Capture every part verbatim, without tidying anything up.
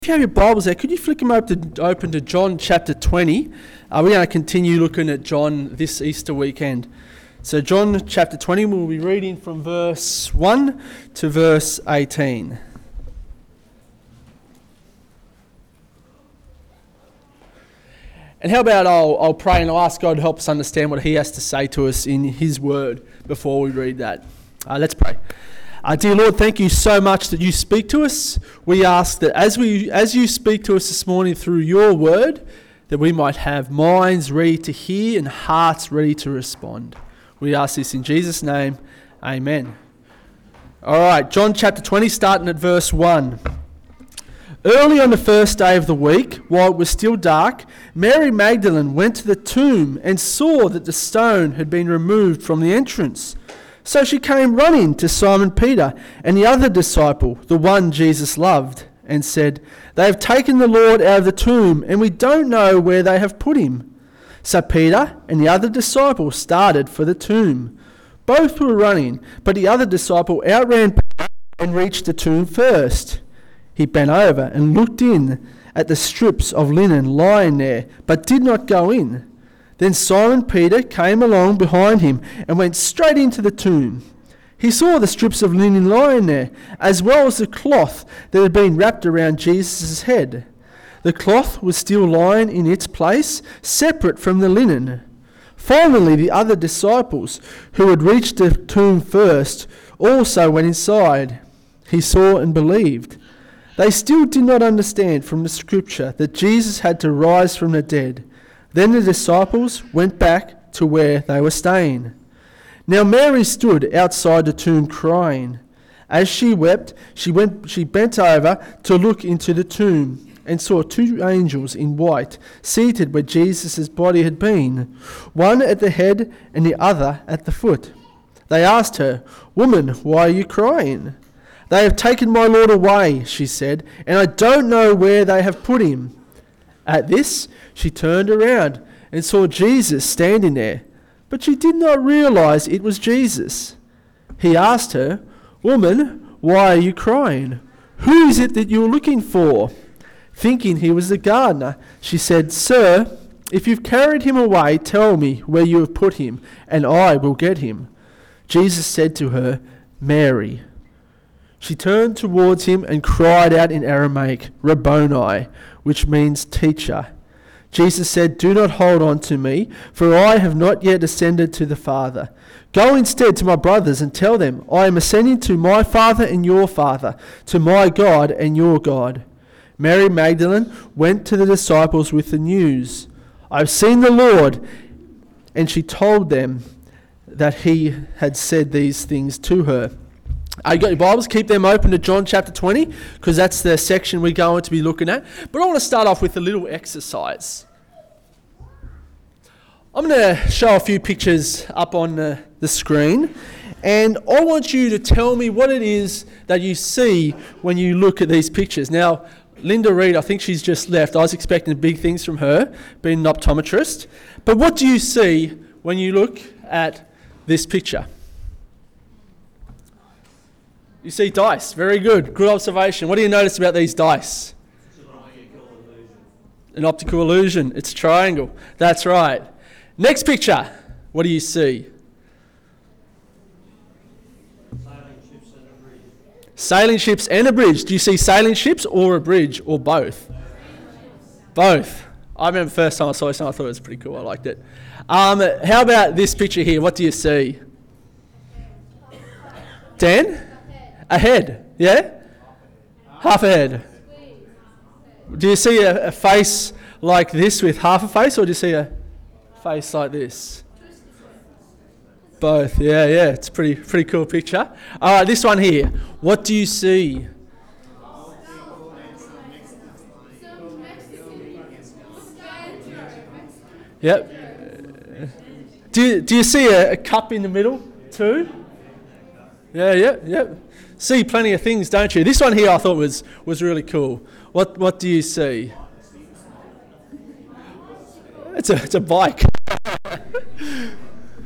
If you have your Bibles there, could you flick them open to, open to John chapter twenty? Uh, we're going to continue looking at John this Easter weekend. So John chapter twenty, we'll be reading from verse one to verse eighteen. And how about I'll, I'll pray and I'll ask God to help us understand what he has to say to us in his word before we read that. Uh, let's pray. Uh, dear Lord, thank you so much that you speak to us. We ask that as we, as you speak to us this morning through your word, that we might have minds ready to hear and hearts ready to respond. We ask this in Jesus' name. Amen. All right, John chapter twenty, starting at verse one. Early on the first day of the week, while it was still dark, Mary Magdalene went to the tomb and saw that the stone had been removed from the entrance. So she came running to Simon Peter and the other disciple, the one Jesus loved, and said, "They have taken the Lord out of the tomb, and we don't know where they have put him." So Peter and the other disciple started for the tomb. Both were running, but the other disciple outran Peter and reached the tomb first. He bent over and looked in at the strips of linen lying there, but did not go in. Then Simon Peter came along behind him and went straight into the tomb. He saw the strips of linen lying there, as well as the cloth that had been wrapped around Jesus' head. The cloth was still lying in its place, separate from the linen. Finally, the other disciples, who had reached the tomb first, also went inside. He saw and believed. They still did not understand from the scripture that Jesus had to rise from the dead. Then the disciples went back to where they were staying. Now Mary stood outside the tomb crying. As she wept, she went. She bent over to look into the tomb and saw two angels in white seated where Jesus' body had been, one at the head and the other at the foot. They asked her, "Woman, why are you crying?" "They have taken my Lord away," she said, "and I don't know where they have put him." At this, she turned around and saw Jesus standing there, but she did not realize it was Jesus. He asked her, "Woman, why are you crying? Who is it that you are looking for?" Thinking he was the gardener, she said, "Sir, if you've carried him away, tell me where you have put him, and I will get him." Jesus said to her, "Mary." She turned towards him and cried out in Aramaic, "Rabboni," which means teacher. Jesus said, "Do not hold on to me, for I have not yet ascended to the Father. Go instead to my brothers and tell them, I am ascending to my Father and your Father, to my God and your God." Mary Magdalene went to the disciples with the news, "I've seen the Lord," and she told them that he had said these things to her. Uh, you got your Bibles, keep them open to John chapter twenty, because that's the section we're going to be looking at. But I want to start off with a little exercise. I'm going to show a few pictures up on the, the screen, and I want you to tell me what it is that you see when you look at these pictures. Now, Linda Reed, I think she's just left. I was expecting big things from her, being an optometrist. But what do you see when you look at this picture? You see dice. Very good. Good observation. What do you notice about these dice? It's an optical illusion. An optical illusion. It's a triangle. That's right. Next picture. What do you see? Sailing ships and a bridge. Sailing ships and a bridge. Do you see sailing ships or a bridge or both? Both. I remember the first time I saw this and I thought it was pretty cool. I liked it. Um, how about this picture here? What do you see? Dan? A head, yeah? Half a head. Do you see a, a face like this with half a face, or do you see a face like this? Both, yeah, yeah. It's a pretty, pretty cool picture. All right, this one here. What do you see? Yep. Do you, do you see a, a cup in the middle too? Yeah, yeah, yeah. See plenty of things, don't you? This one here I thought was, was really cool. What what do you see? It's a it's a bike.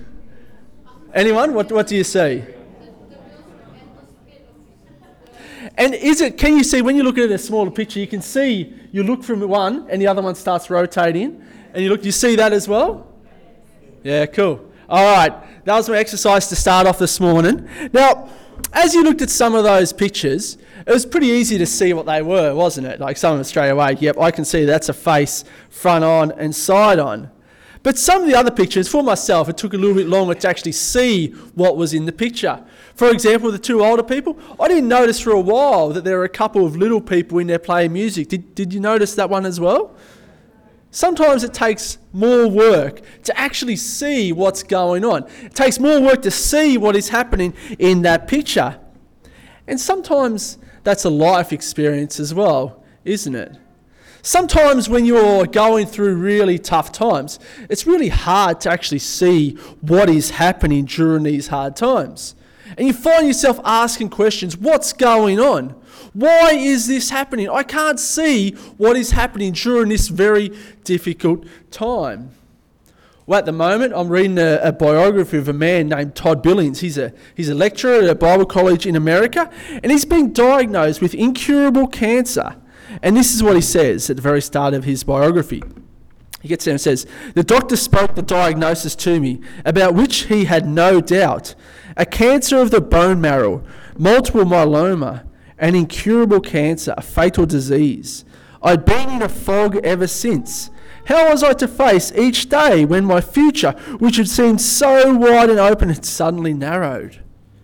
Anyone? What what do you see? And is it, can you see, when you look at a smaller picture, you can see, you look from one and the other one starts rotating. And you look, you see that as well? Yeah, cool. All right, that was my exercise to start off this morning. Now, as you looked at some of those pictures, it was pretty easy to see what they were, wasn't it? Like some of them straight away, yep, I can see that's a face, front on and side on. But some of the other pictures, for myself, it took a little bit longer to actually see what was in the picture. For example, the two older people, I didn't notice for a while that there were a couple of little people in there playing music. Did, did you notice that one as well? Sometimes it takes more work to actually see what's going on. It takes more work to see what is happening in that picture. And sometimes that's a life experience as well, isn't it? Sometimes when you're going through really tough times, it's really hard to actually see what is happening during these hard times. And you find yourself asking questions, what's going on? Why is this happening? I can't see what is happening during this very difficult time. Well, at the moment, I'm reading a, a biography of a man named Todd Billings. He's a, he's a lecturer at a Bible college in America, and he's been diagnosed with incurable cancer. And this is what he says at the very start of his biography. He gets there and says, "The doctor spoke the diagnosis to me, about which he had no doubt. A cancer of the bone marrow, multiple myeloma, an incurable cancer, a fatal disease. I'd been in a fog ever since. How was I to face each day when my future, which had seemed so wide and open, had suddenly narrowed?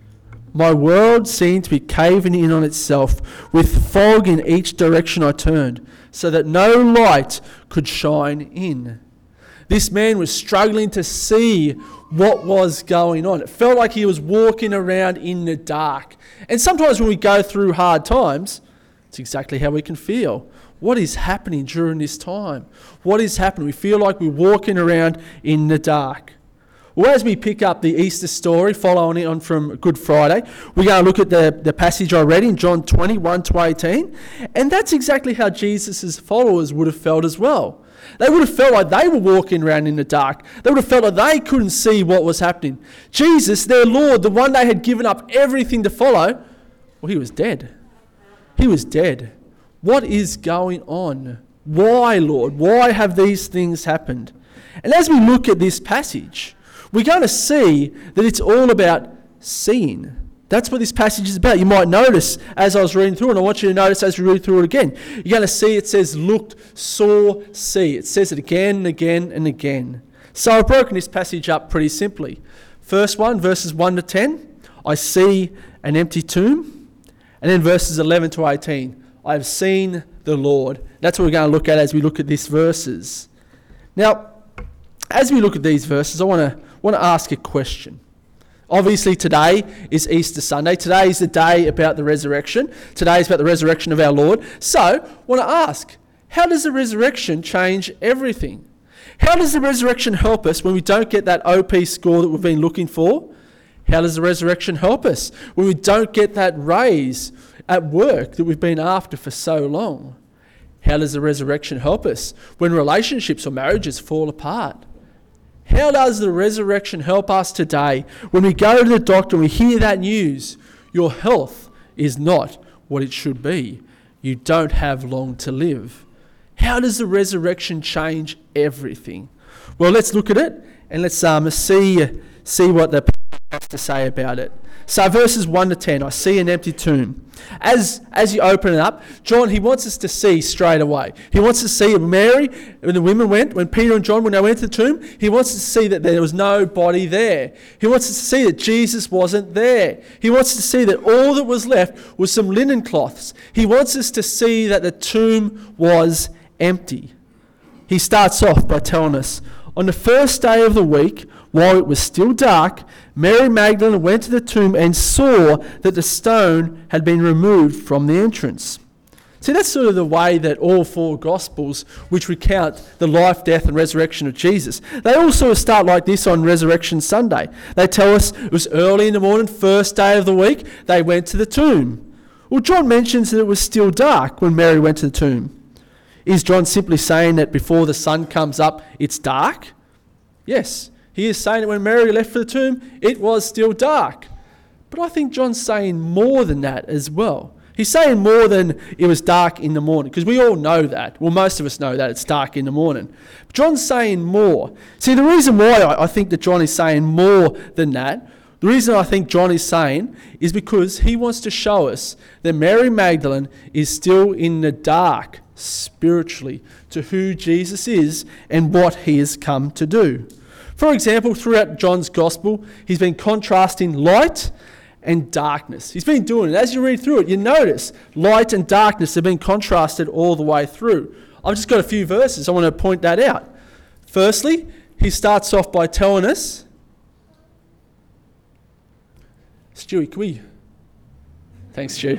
My world seemed to be caving in on itself, with fog in each direction I turned, so that no light could shine in." This man was struggling to see what was going on. It felt like he was walking around in the dark. And sometimes when we go through hard times, it's exactly how we can feel. What is happening during this time? What is happening? We feel like we're walking around in the dark. Well, as we pick up the Easter story, following on from Good Friday, we're going to look at the, the passage I read in John twenty, one to eighteen. And that's exactly how Jesus' followers would have felt as well. They would have felt like they were walking around in the dark. They would have felt like they couldn't see what was happening. Jesus, their Lord, the one they had given up everything to follow, well, he was dead. He was dead. What is going on? Why, Lord? Why have these things happened? And as we look at this passage, we're going to see that it's all about seeing. That's what this passage is about. You might notice as I was reading through it, and I want you to notice as we read through it again, you're going to see it says looked, saw, see. It says it again and again and again. So I've broken this passage up pretty simply. First one, verses one to ten, I see an empty tomb. And then verses eleven to eighteen, I have seen the Lord. That's what we're going to look at as we look at these verses. Now, as we look at these verses, I want to want to ask a question. Obviously, today is Easter Sunday. Today is the day about the resurrection. Today is about the resurrection of our Lord. So, I want to ask, how does the resurrection change everything? How does the resurrection help us when we don't get that O P score that we've been looking for? How does the resurrection help us when we don't get that raise at work that we've been after for so long? How does the resurrection help us when relationships or marriages fall apart? How does the resurrection help us today when we go to the doctor and we hear that news? Your health is not what it should be. You don't have long to live. How does the resurrection change everything? Well, let's look at it and let's um, see, see what the has to say about it. So verses one to ten, I see an empty tomb. As as you open it up, John, he wants us to see straight away. He wants to see Mary, when the women went, when Peter and John, when they went to the tomb, he wants us to see that there was no body there. He wants us to see that Jesus wasn't there. He wants us to see that all that was left was some linen cloths. He wants us to see that the tomb was empty. He starts off by telling us, on the first day of the week, while it was still dark, Mary Magdalene went to the tomb and saw that the stone had been removed from the entrance. See, that's sort of the way that all four Gospels, which recount the life, death and resurrection of Jesus, they all sort of start like this on Resurrection Sunday. They tell us it was early in the morning, first day of the week, they went to the tomb. Well, John mentions that it was still dark when Mary went to the tomb. Is John simply saying that before the sun comes up, it's dark? Yes. He is saying that when Mary left for the tomb, it was still dark. But I think John's saying more than that as well. He's saying more than it was dark in the morning, because we all know that. Well, most of us know that it's dark in the morning. But John's saying more. See, the reason why I, I think that John is saying more than that, the reason I think John is saying is because he wants to show us that Mary Magdalene is still in the dark spiritually to who Jesus is and what he has come to do. For example, throughout John's gospel, he's been contrasting light and darkness. He's been doing it. As you read through it, you notice light and darkness have been contrasted all the way through. I've just got a few verses. I want to point that out. Firstly, he starts off by telling us, Stewie, can we? Thanks, Stu.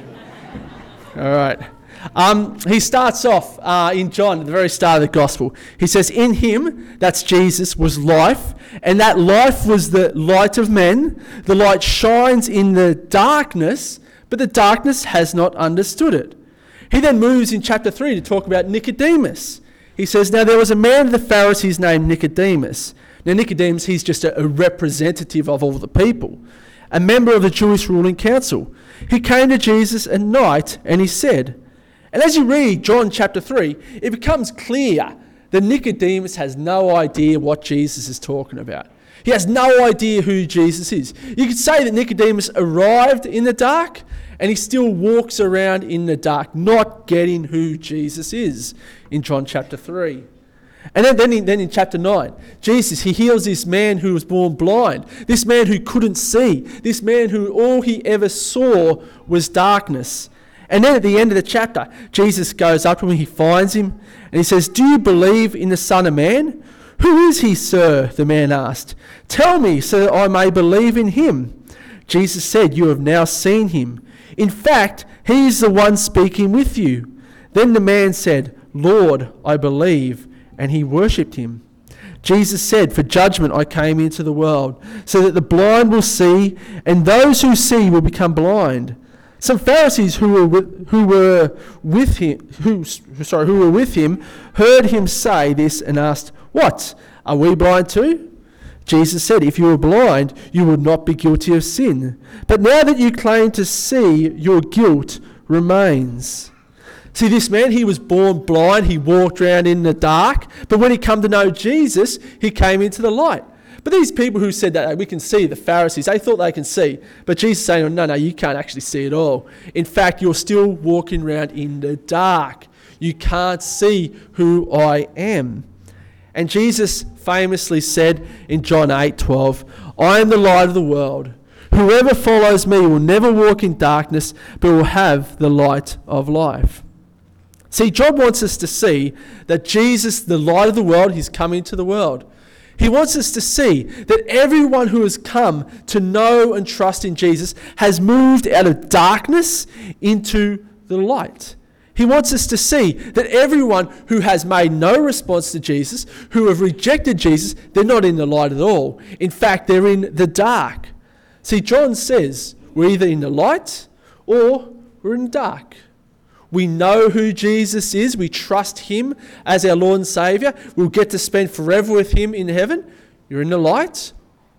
All right. Um, he starts off uh, in John at the very start of the gospel. He says, in him, that's Jesus, was life, and that life was the light of men. The light shines in the darkness, but the darkness has not understood it. He then moves in chapter three to talk about Nicodemus. He says, now there was a man of the Pharisees named Nicodemus. Now Nicodemus, he's just a, a representative of all the people, a member of the Jewish ruling council. He came to Jesus at night and he said, and as you read John chapter three, it becomes clear that Nicodemus has no idea what Jesus is talking about. He has no idea who Jesus is. You could say that Nicodemus arrived in the dark and he still walks around in the dark, not getting who Jesus is in John chapter three. And then, then, in, then in chapter nine, Jesus, he heals this man who was born blind, this man who couldn't see, this man who all he ever saw was darkness. And then at the end of the chapter, Jesus goes up to him, he finds him, and he says, do you believe in the Son of Man? Who is he, sir? The man asked. Tell me so that I may believe in him. Jesus said, you have now seen him. In fact, he is the one speaking with you. Then the man said, Lord, I believe. And he worshipped him. Jesus said, for judgment I came into the world, so that the blind will see, and those who see will become blind. Some Pharisees who were with, who were with him, who sorry, who were with him, heard him say this and asked, what? Are we blind too? Jesus said, if you were blind, you would not be guilty of sin. But now that you claim to see, your guilt remains. See, this man, he was born blind, he walked around in the dark, but when he came to know Jesus, he came into the light. But these people who said that we can see, the Pharisees, they thought they can see. But Jesus is saying, no, no, you can't actually see at all. In fact, you're still walking around in the dark. You can't see who I am. And Jesus famously said in John eight twelve, I am the light of the world. Whoever follows me will never walk in darkness, but will have the light of life. See, John wants us to see that Jesus, the light of the world, he's come into the world. He wants us to see that everyone who has come to know and trust in Jesus has moved out of darkness into the light. He wants us to see that everyone who has made no response to Jesus, who have rejected Jesus, they're not in the light at all. In fact, they're in the dark. See, John says we're either in the light or we're in the dark. We know who Jesus is. We trust him as our Lord and Saviour. We'll get to spend forever with him in heaven. You're in the light.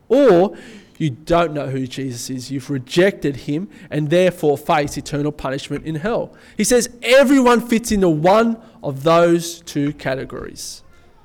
Or you don't know who Jesus is. You've rejected him and therefore face eternal punishment in hell. He says everyone fits into one of those two categories.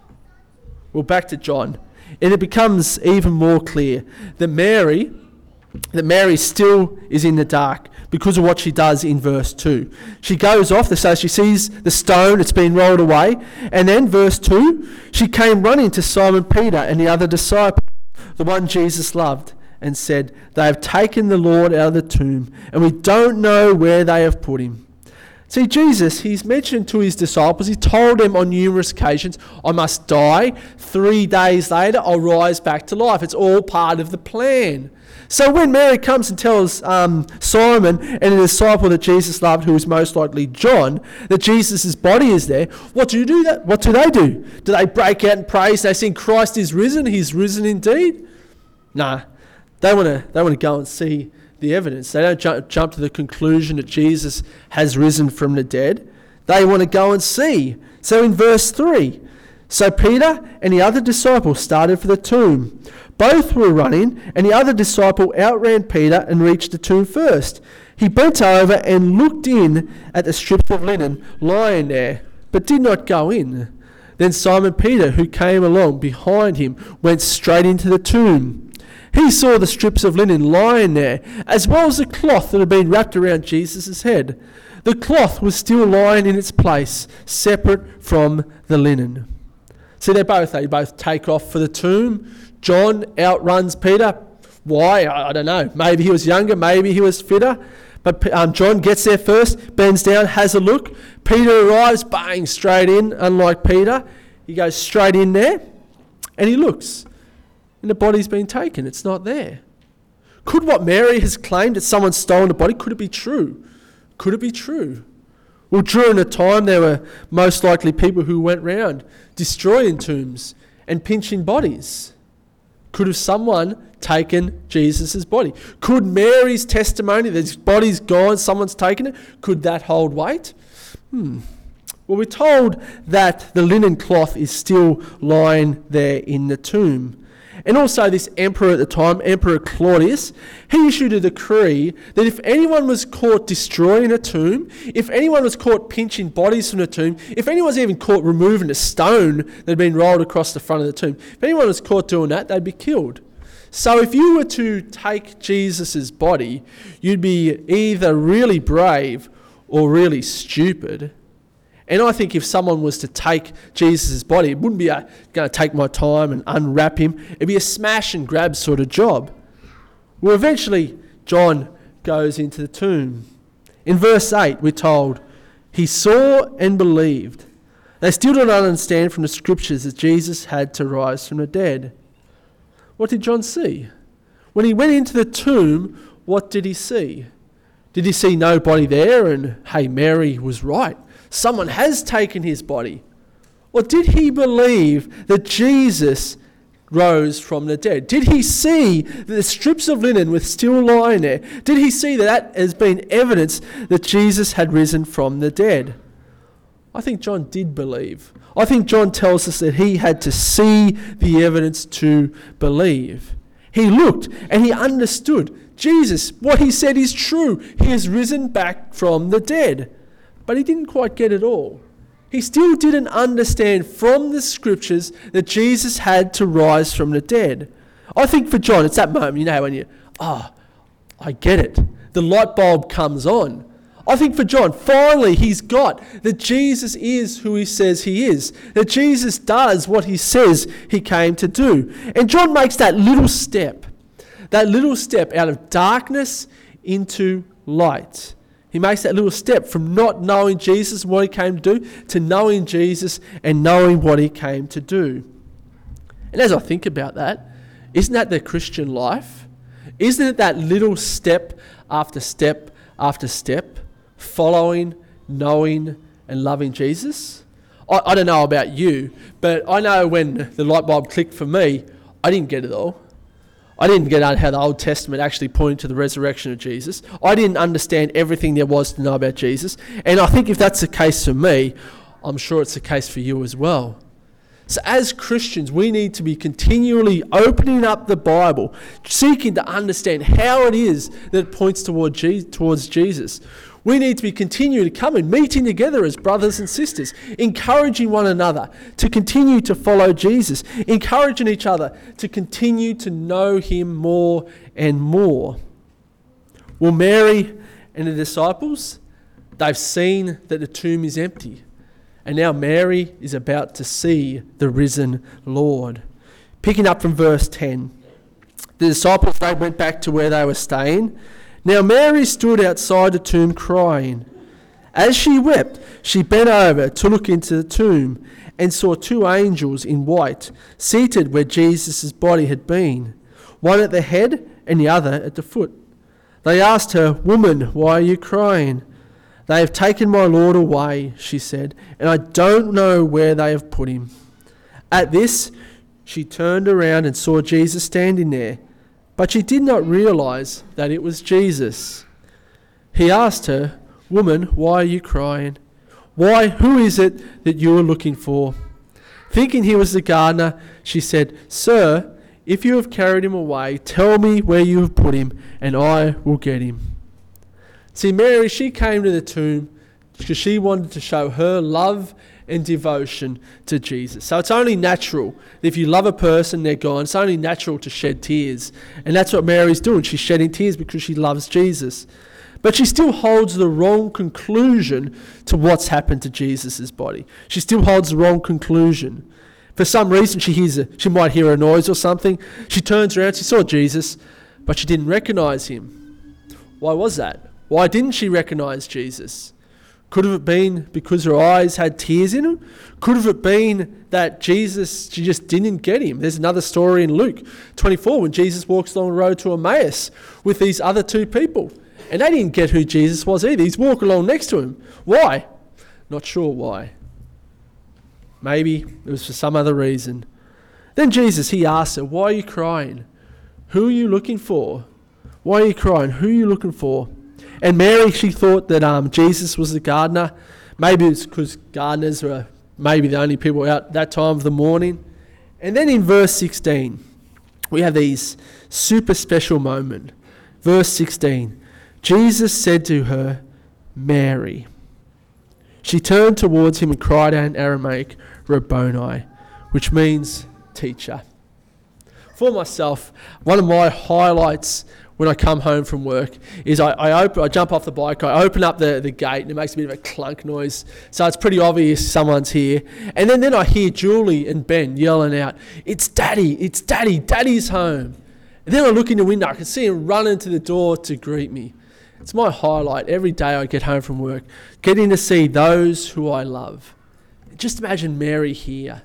Well, back to John. And it becomes even more clear that Mary, that Mary still is in the dark because of what she does in verse two. She goes off, so she sees the stone, it's been rolled away. And then verse two, she came running to Simon Peter and the other disciple, the one Jesus loved, and said, they have taken the Lord out of the tomb, and we don't know where they have put him. See, Jesus, he's mentioned to his disciples, he told them on numerous occasions, I must die. Three days later, I'll rise back to life. It's all part of the plan. So when Mary comes and tells um, Simon and the disciple that Jesus loved, who is most likely John, that Jesus' body is there, what do you do? That? What do they do? Do they break out in praise? They sing, Christ is risen, he's risen indeed? Nah, they want to they want to go and see the evidence. They don't jump, jump to the conclusion that Jesus has risen from the dead. They want to go and see. So in verse three, so Peter and the other disciple started for the tomb. Both were running, and the other disciple outran Peter and reached the tomb first. He bent over and looked in at the strips of linen lying there, but did not go in. Then Simon Peter, who came along behind him, went straight into the tomb. He saw the strips of linen lying there, as well as the cloth that had been wrapped around Jesus' head. The cloth was still lying in its place, separate from the linen. See, they both, they both take off for the tomb. John outruns Peter. Why? I, I don't know. Maybe he was younger, maybe he was fitter. But um, John gets there first, bends down, has a look. Peter arrives, bang, straight in, unlike Peter. He goes straight in there, and he looks. And the body's been taken. It's not there. Could what Mary has claimed, that someone stolen the body, could it be true? Could it be true? Well, during the time, there were most likely people who went round destroying tombs and pinching bodies. Could have someone taken Jesus' body? Could Mary's testimony that his body's gone, someone's taken it, could that hold weight? Hmm. Well, we're told that the linen cloth is still lying there in the tomb. And also this emperor at the time, Emperor Claudius, he issued a decree that if anyone was caught destroying a tomb, if anyone was caught pinching bodies from the tomb, if anyone was even caught removing a stone that had been rolled across the front of the tomb, if anyone was caught doing that, they'd be killed. So if you were to take Jesus' body, you'd be either really brave or really stupid. And I think if someone was to take Jesus' body, it wouldn't be a, going to take my time and unwrap him. It'd be a smash and grab sort of job. Well, eventually, John goes into the tomb. In verse eight, we're told, he saw and believed. They still don't understand from the scriptures that Jesus had to rise from the dead. What did John see? When he went into the tomb, what did he see? Did he see nobody there and, hey, Mary was right, someone has taken his body? Or did he believe that Jesus rose from the dead? Did he see that the strips of linen were still lying there? Did he see that that has been evidence that Jesus had risen from the dead? I think John did believe. I think John tells us that he had to see the evidence to believe. He looked and he understood. Jesus, what he said is true. He has risen back from the dead. But he didn't quite get it all. He still didn't understand from the scriptures that Jesus had to rise from the dead. I think for John, it's that moment, you know, when you, ah, oh, I get it. The light bulb comes on. I think for John, finally he's got that Jesus is who he says he is. That Jesus does what he says he came to do. And John makes that little step, that little step out of darkness into light. He makes that little step from not knowing Jesus and what he came to do to knowing Jesus and knowing what he came to do. And as I think about that, isn't that the Christian life? Isn't it that little step after step after step, following, knowing and loving Jesus? I, I don't know about you, but I know when the light bulb clicked for me, I didn't get it all. I didn't get out how the Old Testament actually pointed to the resurrection of Jesus. I didn't understand everything there was to know about Jesus. And I think if that's the case for me, I'm sure it's the case for you as well. So as Christians, we need to be continually opening up the Bible, seeking to understand how it is that it points toward Je- towards Jesus. We need to be continuing to come and meeting together as brothers and sisters, encouraging one another to continue to follow Jesus, encouraging each other to continue to know him more and more. Well, Mary and the disciples, they've seen that the tomb is empty. And now Mary is about to see the risen Lord. Picking up from verse ten, the disciples, they went back to where they were staying. Now Mary stood outside the tomb crying. As she wept, she bent over to look into the tomb and saw two angels in white seated where Jesus' body had been, one at the head and the other at the foot. They asked her, "Woman, why are you crying?" "They have taken my Lord away," she said, "and I don't know where they have put him." At this, she turned around and saw Jesus standing there, but she did not realize that it was Jesus. He asked her, "Woman, why are you crying? Why, who is it that you are looking for?" Thinking he was the gardener, she said, "Sir, if you have carried him away, tell me where you have put him, and I will get him." See, Mary, she came to the tomb because she wanted to show her love and devotion to Jesus. So it's only natural that if you love a person, they're gone. It's only natural to shed tears. And that's what Mary's doing. She's shedding tears because she loves Jesus. But she still holds the wrong conclusion to what's happened to Jesus' body. She still holds the wrong conclusion. For some reason, she hears a, she might hear a noise or something. She turns around, she saw Jesus, but she didn't recognize him. Why was that? Why didn't she recognize Jesus? Could have it been because her eyes had tears in them? Could have it been that Jesus, she just didn't get him? There's another story in Luke twenty-four when Jesus walks along the road to Emmaus with these other two people. And they didn't get who Jesus was either. He's walking along next to him. Why? Not sure why. Maybe it was for some other reason. Then Jesus, he asked her, why are you crying? Who are you looking for? Why are you crying? Who are you looking for? And Mary, she thought that um, Jesus was the gardener. Maybe it's because gardeners were maybe the only people out that time of the morning. And then in verse sixteen, we have these super special moment. Verse sixteen, Jesus said to her, Mary. She turned towards him and cried out in Aramaic, Rabboni, which means teacher. For myself, one of my highlights when I come home from work is I, I open, I jump off the bike, I open up the, the gate and it makes a bit of a clunk noise. So it's pretty obvious someone's here. And then, then I hear Julie and Ben yelling out, it's Daddy, it's Daddy, Daddy's home. And then I look in the window, I can see him running to the door to greet me. It's my highlight every day I get home from work, getting to see those who I love. Just imagine Mary here.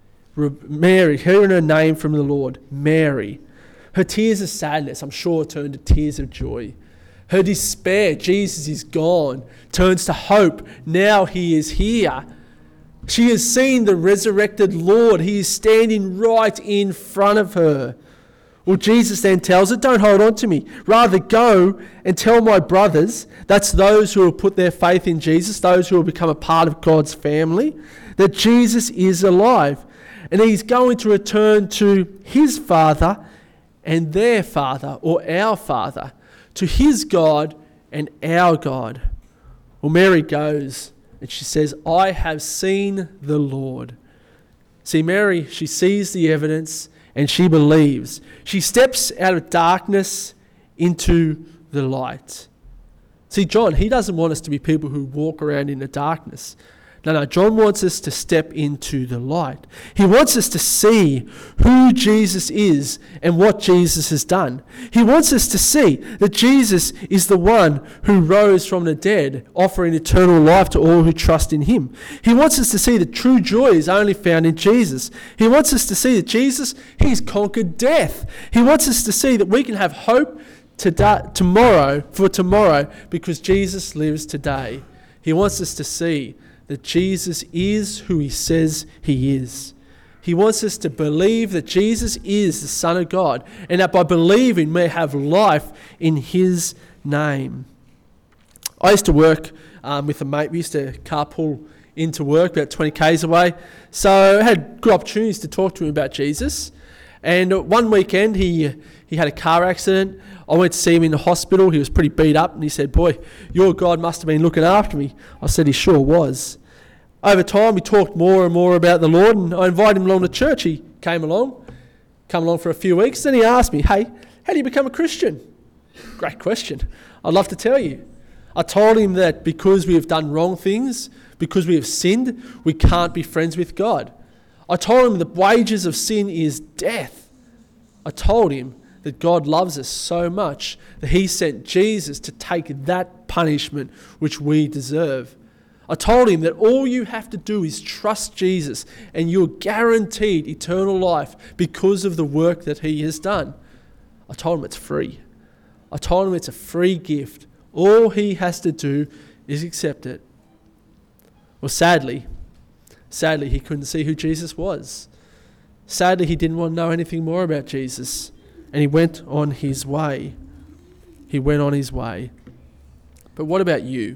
Mary, hearing her name from the Lord, Mary. Her tears of sadness, I'm sure, turned to tears of joy. Her despair, Jesus is gone, turns to hope. Now he is here. She has seen the resurrected Lord. He is standing right in front of her. Well, Jesus then tells her, don't hold on to me. Rather go and tell my brothers, that's those who will put their faith in Jesus, those who will become a part of God's family, that Jesus is alive. And he's going to return to his Father and their Father, or our Father, to his God and our God. Well, Mary goes and she says, I have seen the Lord. See, Mary, she sees the evidence and she believes. She steps out of darkness into the light. See, John, he doesn't want us to be people who walk around in the darkness. No, no, John wants us to step into the light. He wants us to see who Jesus is and what Jesus has done. He wants us to see that Jesus is the one who rose from the dead, offering eternal life to all who trust in him. He wants us to see that true joy is only found in Jesus. He wants us to see that Jesus, he's conquered death. He wants us to see that we can have hope today, tomorrow, for tomorrow, because Jesus lives today. He wants us to see that Jesus is who he says he is. He wants us to believe that Jesus is the Son of God, and that by believing we have life in his name. I used to work um, with a mate. We used to carpool into work about twenty kays away. So I had good opportunities to talk to him about Jesus. And one weekend he he had a car accident. I went to see him in the hospital. He was pretty beat up, and he said, boy, your God must have been looking after me. I said, he sure was. Over time, we talked more and more about the Lord, and I invited him along to church. He came along, come along for a few weeks. Then he asked me, hey, how do you become a Christian? Great question. I'd love to tell you. I told him that because we have done wrong things, because we have sinned, we can't be friends with God. I told him the wages of sin is death. I told him that God loves us so much that he sent Jesus to take that punishment which we deserve. I told him that all you have to do is trust Jesus and you're guaranteed eternal life because of the work that he has done. I told him it's free. I told him it's a free gift. All he has to do is accept it. Well, sadly, sadly, he couldn't see who Jesus was. Sadly, he didn't want to know anything more about Jesus, and he went on his way. He went on his way. But what about you?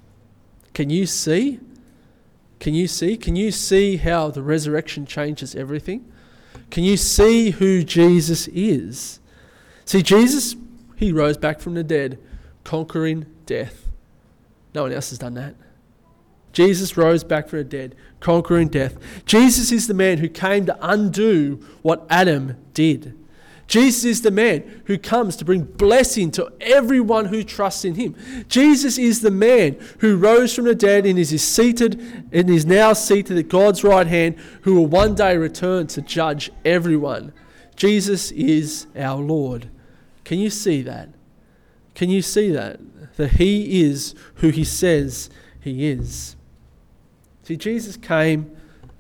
Can you see? Can you see? Can you see how the resurrection changes everything? Can you see who Jesus is? See, Jesus, he rose back from the dead, conquering death. No one else has done that. Jesus rose back from the dead, conquering death. Jesus is the man who came to undo what Adam did. Jesus is the man who comes to bring blessing to everyone who trusts in him. Jesus is the man who rose from the dead and is seated and is now seated at God's right hand, who will one day return to judge everyone. Jesus is our Lord. Can you see that? Can you see that? That he is who he says he is. See, Jesus came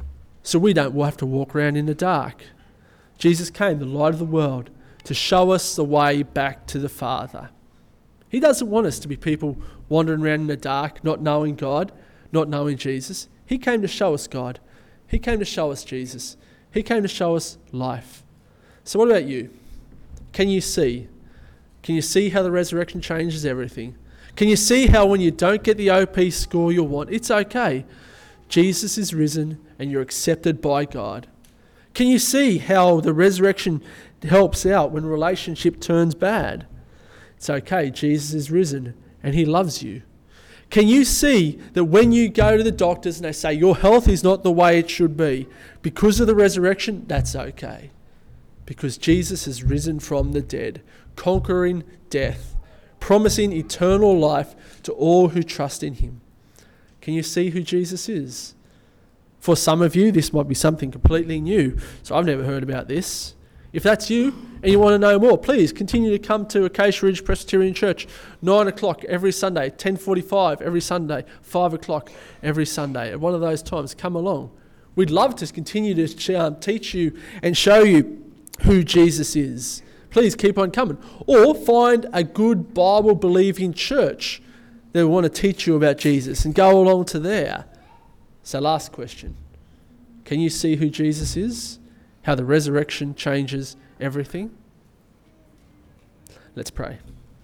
so we don't have to walk around in the dark. Jesus came, the light of the world, to show us the way back to the Father. He doesn't want us to be people wandering around in the dark, not knowing God, not knowing Jesus. He came to show us God. He came to show us Jesus. He came to show us life. So what about you? Can you see? Can you see how the resurrection changes everything? Can you see how when you don't get the O P score you want, it's okay. Jesus is risen and you're accepted by God. Can you see how the resurrection helps out when relationship turns bad? It's okay, Jesus is risen and he loves you. Can you see that when you go to the doctors and they say your health is not the way it should be, because of the resurrection, that's okay. Because Jesus has risen from the dead, conquering death, promising eternal life to all who trust in him. Can you see who Jesus is? For some of you, this might be something completely new. So I've never heard about this. If that's you and you want to know more, please continue to come to Acacia Ridge Presbyterian Church, nine o'clock every Sunday, ten forty-five every Sunday, five o'clock every Sunday. At one of those times, come along. We'd love to continue to um, teach you and show you who Jesus is. Please keep on coming. Or find a good Bible-believing church that want to teach you about Jesus and go along to there. So last question. Can you see who Jesus is? How the resurrection changes everything? Let's pray.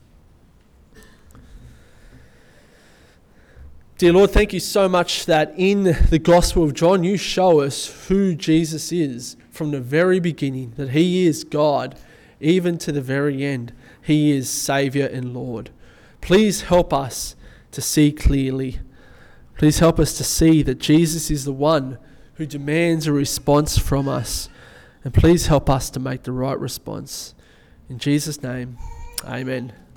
Dear Lord, thank you so much that in the Gospel of John you show us who Jesus is from the very beginning, that he is God, even to the very end. He is Saviour and Lord. Please help us to see clearly. Please help us to see that Jesus is the one who demands a response from us. And please help us to make the right response. In Jesus' name, amen.